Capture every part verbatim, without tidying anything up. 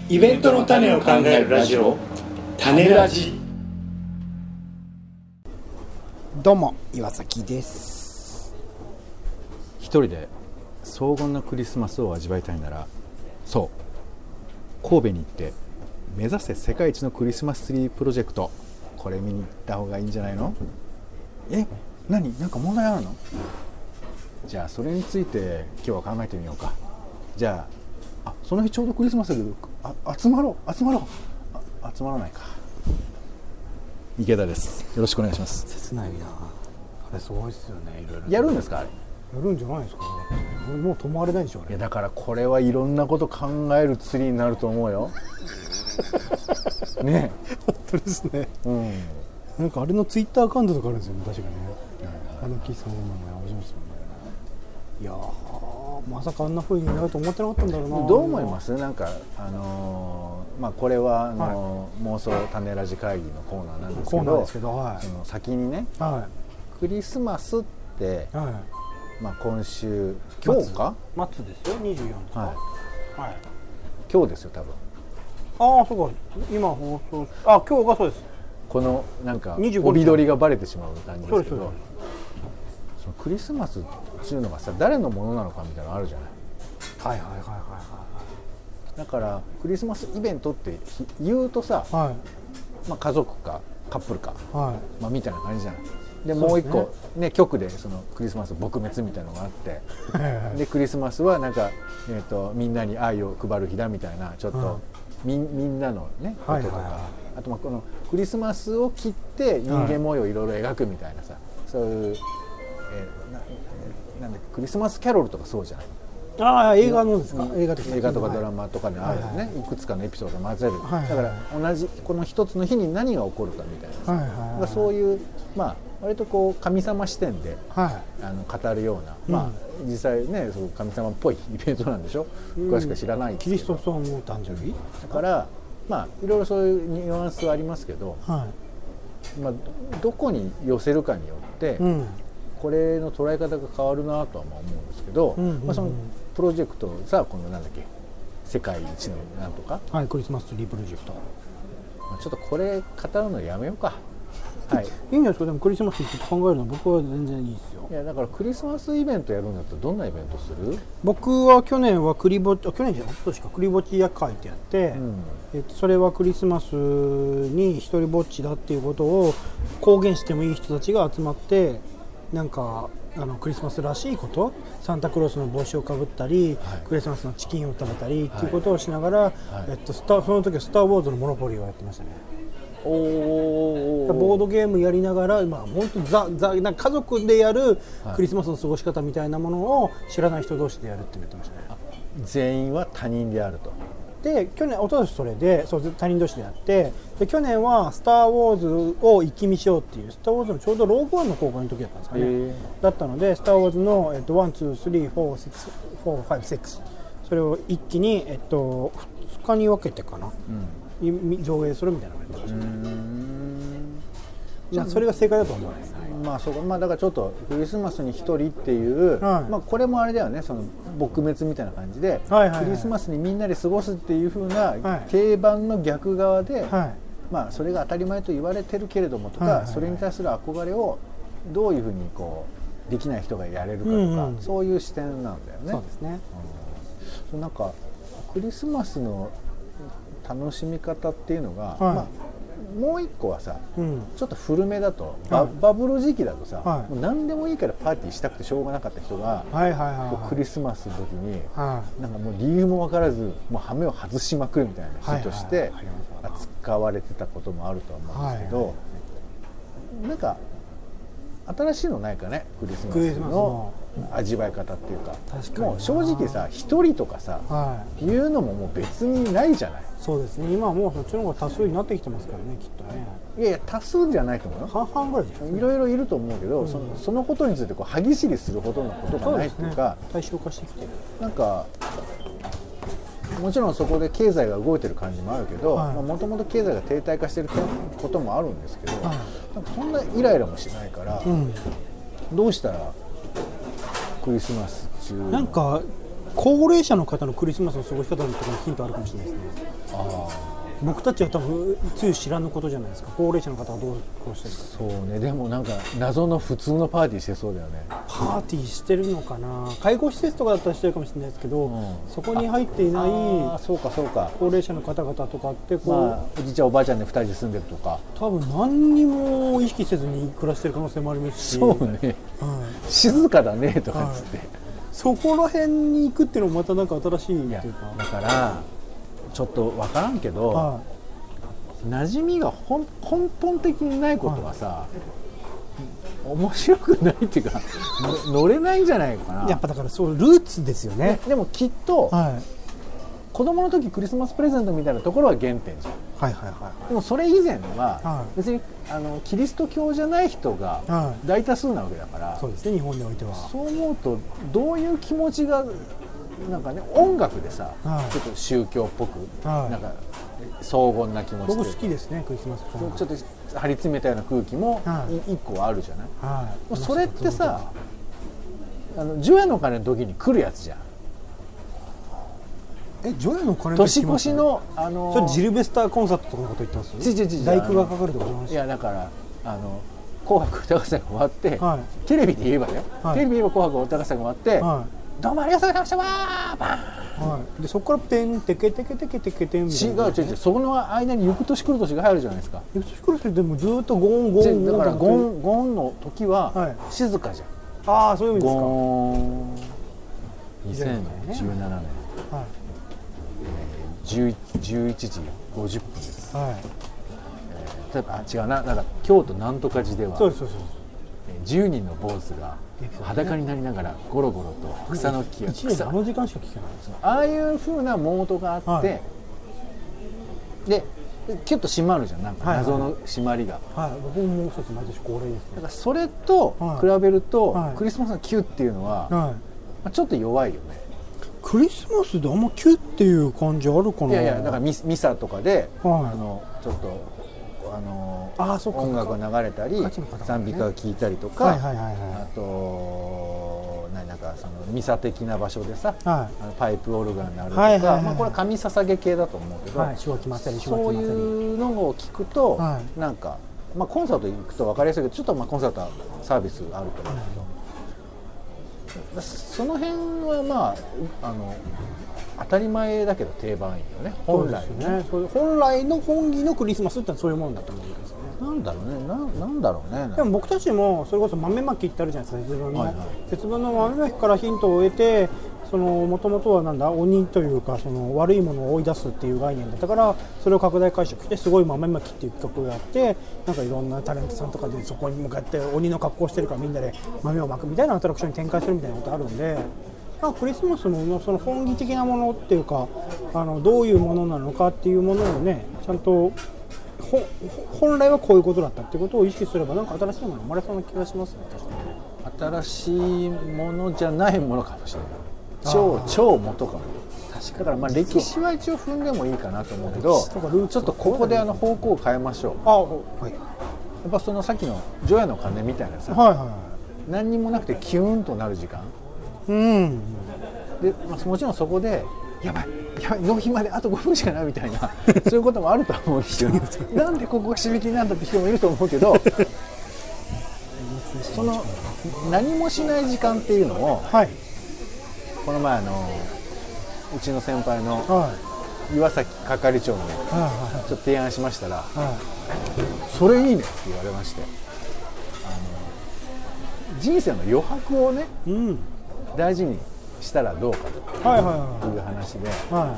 イベントの種を考えるラジオ、種ラジ。 どうも岩崎です。 一人で荘厳なクリスマスを味わいたいなら、そう神戸に行って目指せ世界一のクリスマスツリープロジェクト、これ見に行った方がいいんじゃないの？え、何？なんか問題あるの？じゃあそれについて今日は考えてみようか。じゃあ、あ、その日ちょうどクリスマスだけど、あ、集まろう集まろうあ集まらないか。池田です。よろしくお願いします。 切ないな。あれすごいですよね。いろいろやるんですか？あれやるんじゃないですか。もう止まれないでしょ。あれいやだからこれはいろんなこと考えるツリーになると思うよ。ねえ本当ですね、 うん、 なんかあれのツイッターアカウントとかあるんですよね、確かにね、あのキさんの名前面白いですよね。いやー、まさかあんな風になると思ってなかったんだろうな。 どう思います？なんかあのー、まあこれはあのーはい、妄想種ラジ会議のコーナーなんですけど、コーナーですけど、はい、その先にね、はい、クリスマスって、はい、まあ今週今日か？ 末ですよ、にじゅうよっか、はいはい、 今日ですよ多分。 ああ、そうか、今放送、あ、今日がそうです。 このなんか帯取りがバレてしまう感じですけど、そのクリスマスっていうのがさ、誰のものなのかみたいなのあるじゃない。 はいはいはいはいはい。 だからクリスマスイベントって言うとさ、はい、まあ家族かカップルか、はい、まあみたいな感じじゃない。でもう一個ね、局でそのクリスマス撲滅みたいなのがあって、はい、でクリスマスはなんか、えーと、みんなに愛を配る日だみたいな、ちょっと、はい、み, みんなのねこととか、はいはいはい、あとまあこのクリスマスを切って人間模様をいろいろ描くみたいなさ、はい、そういう、えー、な, なんだクリスマスキャロルとかそうじゃない。 ああ、映画のですか？映画的な映画とかドラマとかであるよね、はいはい、いくつかのエピソードを混ぜる、はいはい、だから同じこの一つの日に何が起こるかみたいな、はいはいはい、そういうまあ割とこう神様視点で、はい、あの語るような、うん、まあ実際ねそう神様っぽいイベントなんでしょ、うん、詳しく知らないですけど、キリストさんの誕生日だからまあいろいろそういうニュアンスはありますけど、はい、まあ、どこに寄せるかによって、うん、これの捉え方が変わるなとは思うんですけど、うんうんうん、まあ、そのプロジェクトさ、このなんだっけ世界一のなんとか、 はい、クリスマスツリープロジェクト、 まあ、ちょっとこれ語るのやめようか。はい、 いいんですか？でもクリスマスに考えるのは僕は全然いいですよ。 いやだからクリスマスイベントやるんだったらどんなイベントする？ 僕は去年はクリぼち、去年じゃないですか、クリぼっち夜会ってやって、うん、えっと、それはクリスマスに一人ぼっちだっていうことを公言してもいい人たちが集まって、なんかあのクリスマスらしいこと、サンタクロースの帽子をかぶったり、はい、クリスマスのチキンを食べたりっていうことをしながら、はい、えっと、スタその時はスター・ウォーズのモノポリーをやってましたね。おボードゲームやりながら、まあ、本当ザザなんか家族でやるクリスマスの過ごし方みたいなものを知らない人同士でやるって言ってましたね。 全員は他人であると。 で去年、一昨年それでそう他人同士でやって、で去年はスター・ウォーズを一気見しようっていう、スター・ウォーズのちょうどローグワンの公開の時だったんですかね。だったのでスター・ウォーズの、えっと、ワン、ツー、スリー、フォー、シックス、フォー、ファイブ、シックス、それを一気に、えっと、ふつかに分けてかな、うん、上映するみたいなのがやってましたね。じゃあそれが正解だと思います。 まあそうか、まあだからちょっとクリスマスに一人っていう、はい、まあこれもあれだよね、その撲滅みたいな感じで、はいはいはい、クリスマスにみんなで過ごすっていう風な定番の逆側で、はい、まあそれが当たり前と言われてるけれどもとか、はいはいはい、それに対する憧れをどういう風にこうできない人がやれるかとか、うんうん、そういう視点なんだよね。 そうですね。 うん、なんかクリスマスの楽しみ方っていうのが、はい、まあもう一個はさ、うん、ちょっと古めだと バ,、はい、バブル時期だとさ、はい、もう何でもいいからパーティーしたくてしょうがなかった人が、はいはいはいはい、クリスマスの時に、はい、なんかもう理由も分からずもう羽目を外しまくるみたいな日として扱われてたこともあると思うんですけど、はいはい、なんか新しいのないかね、クリスマスの味わい方っていうか、確かにもう正直さ一人とかさ、はい、いうのももう別にないじゃない。 そうですね、今はもうそっちの方が多数になってきてますからね、きっとね。 いやいや多数じゃないと思うよ。 半々ぐらいじゃないですか。 いろいろいると思うけど、うん、そ, のそのことについてこう歯ぎしりするほどのことがないっていうか、 対象化してきてる。 なんかもちろんそこで経済が動いてる感じもあるけど、もともと経済が停滞化してることもあるんですけど、はい、なんかそんなイライラもしないから、うん、どうしたらクリスマス中なんか高齢者の方のクリスマスの過ごし方のところにヒントあるかもしれないですね。 あ僕たちは多分つゆ知らぬことじゃないですか。高齢者の方はどうこうしてるか。 そうね。でもなんか謎の普通のパーティーしてそうだよね。 パーティーしてるのかな。介護施設とかだったらしてるかもしれないですけど、うん、そこに入っていないあそうかそうか高齢者の方々とかってこう、 まあ、おじいちゃんおばあちゃんでふたりで住んでるとか多分何にも意識せずに暮らしてる可能性もありますし、 そうね、はい、静かだねとかっつって、はい、 そこら辺に行くっていうのもまたなんか新しいっていうか、 だからちょっと分からんけど、はい、馴染みがほん根本的にないことはさ、はい、面白くないっていうか乗れないんじゃないかな。 やっぱだからそうルーツですよね。 でもきっと、はい、子供の時クリスマスプレゼントみたいなところは原点じゃん。 はいはいはい、 でもそれ以前は別にあのキリスト教じゃない人が大多数なわけだから、はい、 そうですね、日本においては。 そう思うとどういう気持ちがなんかね、音楽でさ、はい、ちょっと宗教っぽく、はい、なんか荘厳な気持ちで、 僕好きですねクリスマスソング。 ちょっと張り詰めたような空気も一個あるじゃない、はい、それってさあの除夜の鐘の時に来るやつじゃん。 え、除夜の鐘年越しの、あのー、 それジルベスターコンサートとかのこと言ってます？ ちちち大工がかかるとかの話。 いやだからあの紅白歌合戦が終わって、はい、テレビで言えばね、はい、テレビで言えば紅白歌合戦が終わって、はい、どうもありがとうございましたわーバーン、 はい、でそこからペンテケテケテケテケテンみたいな、 違う違う違う、そこの間に翌年来る年が入るじゃないですか。 翌年来る年でもずっとゴンゴンゴン、 だからゴンゴンの時は静かじゃん、 はい、ああそういう意味ですか。 ゴンにせんじゅうななねん、はい、じゅういちじごじゅっぷんです、はい、えー、例えばあ違うな、なんか京都なんとか寺ではそうですそうです、 じゅうにんの坊主が裸になりながらゴロゴロと草の木を草、あの時間しか聞けないです。 ああいう風なモードがあって、はい、でキュッと閉まるじゃん、なんか謎の閉まりが、 はいはいはい、僕も一つ毎年恒例ですね。 だからそれと比べると、はい、クリスマスのキュッっていうのは、はい、まあ、ちょっと弱いよね。 クリスマスであんまキュッっていう感じあるかな。 いやいや、だからミミサとかで、はい、あのちょっとあのあ音楽が流れたり、ね、賛美歌が聴いたりとか、はいはいはいはい、あとなんかそのミサ的な場所でさ、はい、あのパイプオルガンになるとか、はいはいはいはい、まあ、これは神捧げ系だと思うけど、はい、そういうのを聞くと、はい、なんか、まあ、コンサート行くと分かりやすいけど、ちょっとまあコンサートはサービスあると思うけど、うん、その辺はまああの当たり前だけど定番いいよね、本来ね。 そうですね、本来の本義のクリスマスってのはそういうもんだと思うんですよね。 なんだろうね、な, なんだろうね。 でも僕たちもそれこそ豆まきってあるじゃないですか、節分の、はいはい、節分の豆まきからヒントを得て、もともとはなんだ鬼というかその悪いものを追い出すっていう概念だったから、それを拡大解釈してすごい豆まきっていう企画をやって、なんかいろんなタレントさんとかでそこに向かって鬼の格好をしてるからみんなで豆をまくみたいなアトラクションに展開するみたいなことあるんで、クリスマスもその本義的なものっていうか、あのどういうものなのかっていうものをね、ちゃんと本来はこういうことだったっていうことを意識すれば、なんか新しいもの生まれそうな気がしますね。 確かに新しいものじゃないものかもしれない。超超元かも。確かだからまあ歴史は一応踏んでもいいかなと思うけど、ちょっとここであの方向を変えましょう。あ、はい、やっぱそのさっきの除夜の鐘みたいなさ、はいはいはい、何にもなくてキューンとなる時間、うん、で、まあ、もちろんそこでやばいやばい納品まであとごふんしかないみたいなそういうこともあると思うしなんでここが締め切りなんだって人もいると思うけどその何もしない時間っていうのを、はい、この前あのうちの先輩の岩崎係長にちょっと提案しましたら、はい、それいいねって言われまして、あの人生の余白をね、うん、大事にしたらどうかという話で、はい、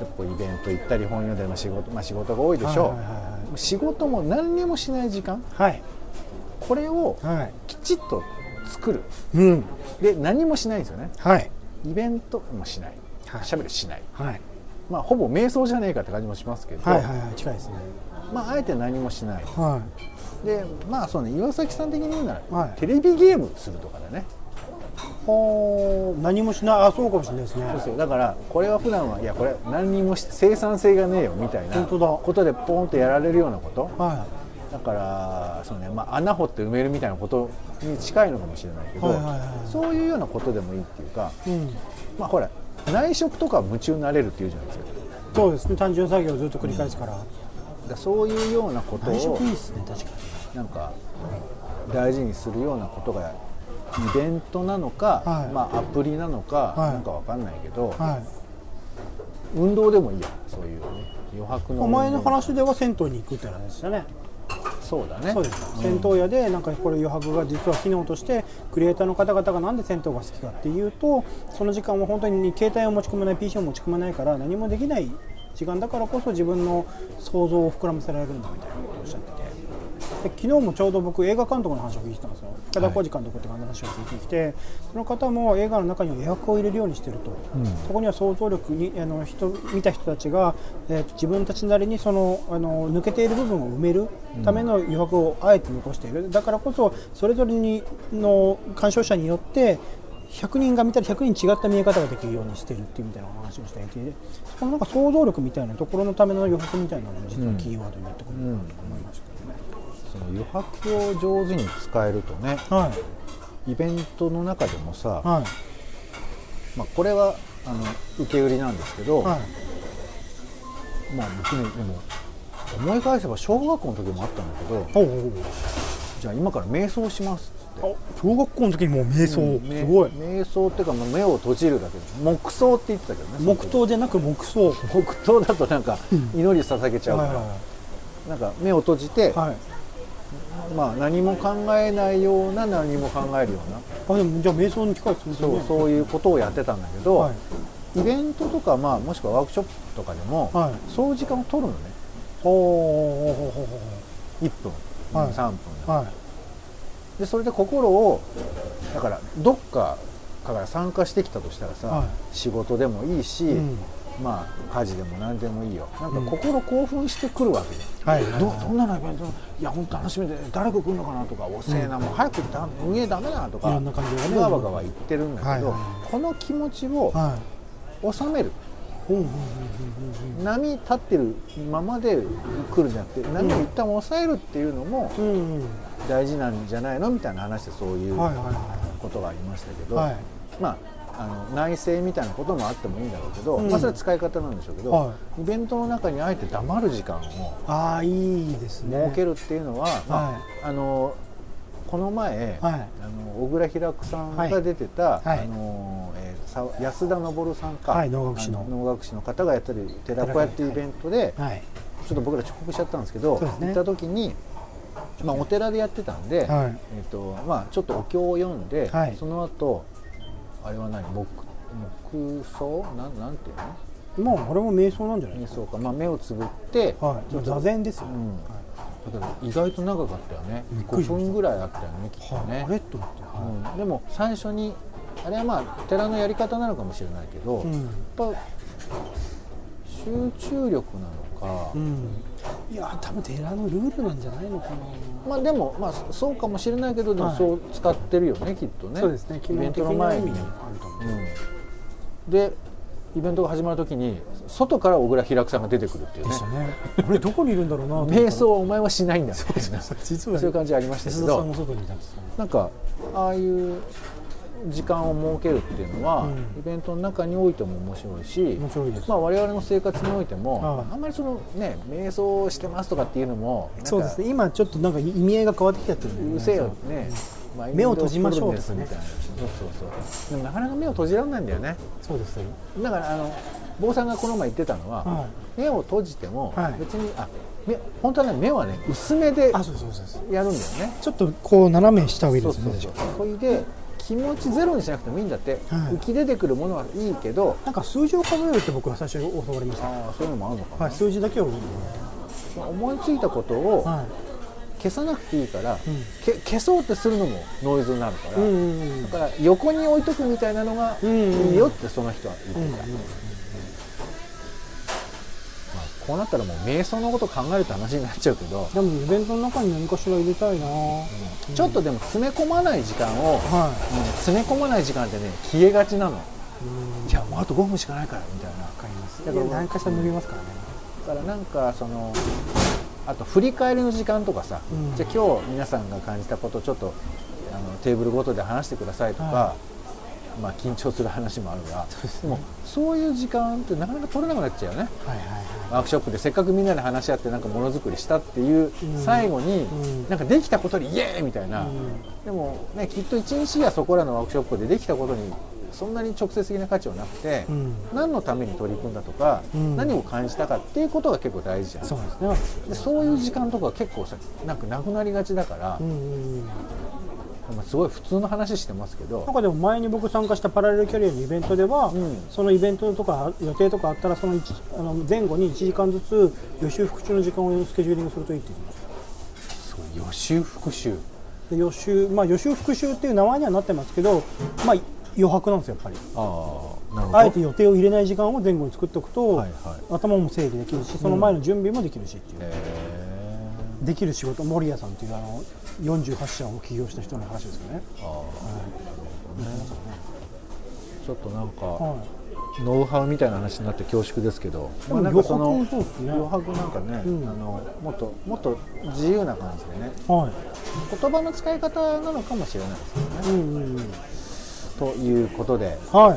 こうイベント行ったり本読んだり、まあ仕事、まあ、仕事が多いでしょう、はいはいはい、仕事も何にもしない時間、はい、これをきちっと作る、うん、で何もしないんですよね、はい、イベントもしない、しゃべりしない、はい、まあ、ほぼ瞑想じゃねえかって感じもしますけど、はいはいはい、近いですね、まあ、あえて何もしない、はい、でまあそうね、岩崎さん的に言うなら、はい、テレビゲームするとかだね。 ほー、何もしない、あ、そうかもしれないですね。 そうそう、だからこれは普段はいやこれ何にもして生産性がねえよみたいなことでポンとやられるようなこと、はい、 だからそうね、まあ、穴掘って埋めるみたいなことに近いのかもしれないけど、はいはいはい、そういうようなことでもいいっていうか、うん、まあほら内職とかは夢中になれるっていうじゃないですか。そうですね、単純作業をずっと繰り返すから、うん、だそういうようなことを内職いいですね、確かになんか大事にするようなことがイベントなのか、はい、まあ、アプリなのか、はい、なんかわかんないけど、はい、運動でもいいや、そういうね余白の前の話では銭湯に行くって話でしたね。そうだね。そうです、うん、銭湯屋でなんかこれ余白が実は機能としてクリエイターの方々がなんで銭湯が好きかっていうと、その時間は本当に携帯を持ち込まない ピーシー を持ち込まないから何もできない時間だからこそ自分の想像を膨らませられるんだみたいなことをおっしゃってて、で昨日もちょうど僕映画監督の話を聞いてたんですよ。深田浩二監督って話を聞いてきて、はい、その方も映画の中には余白を入れるようにしてると、うん、そこには想像力にあの人見た人たちが、えー、自分たちなりにそのあの抜けている部分を埋めるための余白をあえて残している、だからこそそれぞれにの鑑賞者によってひゃくにんが見たらひゃくにん違った見え方ができるようにしてるっていうみたいな話をしていて、そのなんか想像力みたいなところのための余白みたいなのも実はキーワードになってくると思いましたけどね。その余白を上手に使えるとね、はい、イベントの中でもさ、はい、まあ、これはあの受け売りなんですけど、はい、まあ僕ね、でも思い返せば小学校の時もあったんだけど、おうおう、じゃあ今から瞑想しますって。小学校の時にもう瞑想、うん、すごい瞑想っていうか、まあ、目を閉じるだけで黙想って言ってたけどね。黙祷じゃなく黙想。黙祷だとなんか祈り捧げちゃうから、うん、はいはいはい、なんか目を閉じて、はい、まあ、何も考えないような何も考えるような、あ、でもじゃあ瞑想に近いですね。そう、そういうことをやってたんだけど、はい、イベントとか、まあ、もしくはワークショップとかでも、はい、そういう時間を取るのね。ほうほうほうほう、いっぷん、はい、さんぷん、はい、でそれで心をだからどっかから参加してきたとしたらさ、はい、仕事でもいいし、うん、まあ家事でも何でもいいよ、なんか心興奮してくるわけで、うん、はいはいはい、ど, どんなのイベント、いや本当楽しみで誰か来るのかなとか、おせえな、うん、もう早くだ運営ダメだとか、いろんな感じがね、ガワガワ言ってるんだけど、はいはいはい、この気持ちを収める、はい、波立ってるままで来るんじゃなくて、波を一旦抑えるっていうのも大事なんじゃないのみたいな話で、そういうことがありましたけど、はいはいはい、まああの内省みたいなこともあってもいいんだろうけど、うん、まあ、それは使い方なんでしょうけど、はい、イベントの中にあえて黙る時間をあいいですね設けるっていうのは、はい、まあ、あのこの前、はい、あの小倉平久さんが出てた、はい、あのえー、安田昇さんか、はい、能楽師の能楽師の方がやってる寺子屋っていうイベントで、はい、ちょっと僕ら遅刻しちゃったんですけど、ね、行った時に、まあ、お寺でやってたんで、はい、えーとまあ、ちょっとお経を読んで、はい、その後あれは何、黙想なん、なんていうの、まああれも瞑想なんじゃないですか。瞑想か、まあ、目をつぶって、はい、座禅ですよ、うん、だけど意外と長かったよね。ごふんぐらいあったよね、きっとね、はい、あれと思って、はい、うん、でも最初にあれはまあ寺のやり方なのかもしれないけど、うん、やっぱ集中力なのか、うん、いや多分寺のルールなんじゃないのかな。まあでも、まあ、そうかもしれないけど、でもそう使ってるよね、はい、きっとね。そうですね、イベントの前に、うん、でイベントが始まるときに外から小倉平久さんが出てくるっていうね。でしたね。俺どこにいるんだろうなと思ったら瞑想はお前はしないんだみたいな、実はそういう感じありましたけど、なんかああいう時間を設けるっていうのは、うん、イベントの中においても面白いし、面白いです。まあ、我々の生活においても あ, あんまりそのね瞑想してますとかっていうのもなんか、そうですね、今ちょっとなんか意味合いが変わってきちゃってるんで、ね、うせえよね、うん、まあ、目を閉じましょうですねみたいな。そうそうそう。でもなかなか目を閉じられないんだよね。そうですよ。だからあの坊さんがこの前言ってたのは、はい、目を閉じても別に、はい、あ目本当はね、目はね薄めでやるんだよね。ちょっとこう斜めした方がいいですね。そうそうそう。それで気持ちゼロにしなくてもいいんだって、はい、浮き出てくるものはいいけど、なんか数字を数えるって僕は最初に教わりました。ああ、そういうのもあるのかな、はい、数字だけを思いついたことを消さなくていいから、うん、け消そうってするのもノイズになるから、うんうんうん、だから横に置いとくみたいなのがいいよってその人は言ってた、うんうんうん、まあ、こうなったらもう瞑想のこと考えるって話になっちゃうけど、でもイベントの中に何かしら入れたいな、うん、ちょっとでも詰め込まない時間を、はい、うん、詰め込まない時間ってね消えがちなの。うん、いやもうあとごふんしかないからみたいな。わかります。だから何かしら伸びますからね。だからなんかそのあと振り返りの時間とかさ、 うん、 じゃあ今日皆さんが感じたことをちょっとあのテーブルごとで話してくださいとか、はい、まあ緊張する話もあるが、でもそういう時間ってなかなか取れなくなっちゃうよね、はいはいはい、ワークショップでせっかくみんなで話し合ってなんかものづくりしたっていう最後に、うん、なんかできたことにイエーイみたいな、うん、でも、ね、きっと一日やそこらのワークショップでできたことにそんなに直接的な価値はなくて、うん、何のために取り組んだとか、うん、何を感じたかっていうことが結構大事じゃん。そうですね。でそういう時間とか結構さなんかなくなりがちだから、うんうんうん、すごい普通の話してますけど、 なんかでも前に僕参加したパラレルキャリアのイベントでは、うん、そのイベントとか予定とかあったらそのあの前後にいちじかんずつ予習復習の時間をスケジューリングするといいって言ってました。 そう予習復習で予習、まあ、予習復習っていう名前にはなってますけど、まあ余白なんですよやっぱり。 あ, なるほど。あえて予定を入れない時間を前後に作っておくと、はいはい、頭も整理できるしその前の準備もできるしっていう、うん、できる仕事森谷さんっていうあのよんじゅうはち社を起業した人の話ですよね。あ、はい、ね、 ちょっとなんか、はい、ノウハウみたいな話になって恐縮ですけど、 でもなんかその余白、ね、 余白なんかね、うん、あのもっともっと自由な感じでね、はい、言葉の使い方なのかもしれないですけどね、うんうんうん、ということで、はい、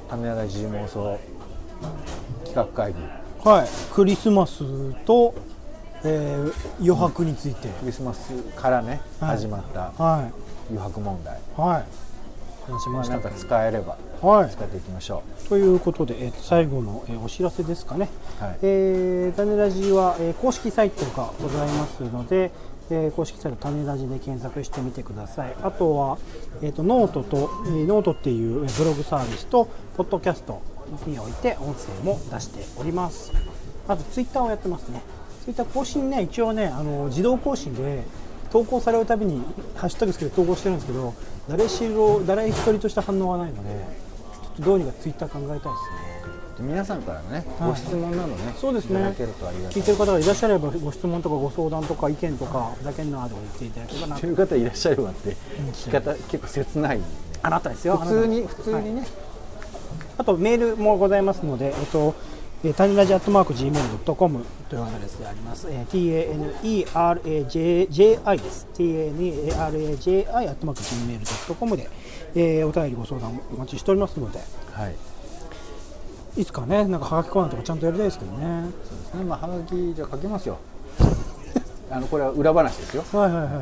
種ラジ妄想企画会議、 はい、クリスマスと、えー、余白について、うん、 クリスマスからね、はい、始まった余白問題、はい、話しました。なんか使えれば、はい、使っていきましょうということで、えー、と最後の、えー、お知らせですかね、はい、えー、種ラジは、えー、公式サイトがございますので、えー、公式サイト種ラジで検索してみてください。あとは、えー、とノートと、えー、ノートっていうブログサービスとポッドキャストにおいて音声も出しております。あとツイッターをやってますね。ツイッター更新ね、一応ね、あの自動更新で投稿されるたびにハッシュタグつけて投稿してるんですけど、誰しろ誰一人とした反応がないので、ちょっとどうにかツイッター考えたいですね。 皆さんからのね、ご質問などね、 そうですね、聞いてる方がいらっしゃればご質問とかご相談とか意見とかふざけんなとか言っていただければなという方いらっしゃればって聞き方結構切ない、ね、 あなたですよ。 普通に普通にね、はい、 あとメールもございますので、えっとタニラジアットマーク ジーメールドットコム というアドレスであります。えー、ティーエーエヌイーアールエージェーアイ です。ティーエーエヌイーアールエージェーアイ アットマーク ジーメールドットコム で、えー、お便りご相談お待ちしておりますので、はい、いつかね、なんかハガキコーナーとかちゃんとやりたいですけどね。 そうですね、まあハガキじゃあ書きますよ。あのこれは裏話ですよ。はいはいはいはい。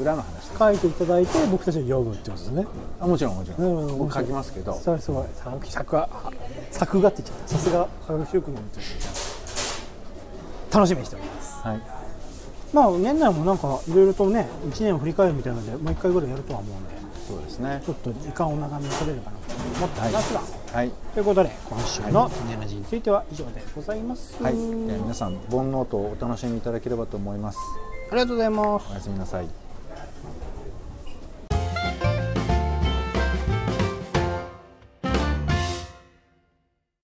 裏の話です。 書いていただいて僕たちが読むってことですね。 あ、もちろんもちろん。うん、僕書きますけど。 それすごい。作画作画って言っちゃった。さすがハガキ職人という楽しみにしております。はい。まあ年内もなんかいろいろとね、いちねんを振り返るみたいなのでもういっかいぐらいやるとは思うんで。 そうですね。 ちょっと時間を長めに取れればなと思っていますが。 はい。 ということで今週の種ラジについては以上でございます。 はい。皆さんボンノートをお楽しみいただければと思います。 ありがとうございます。 おやすみなさい。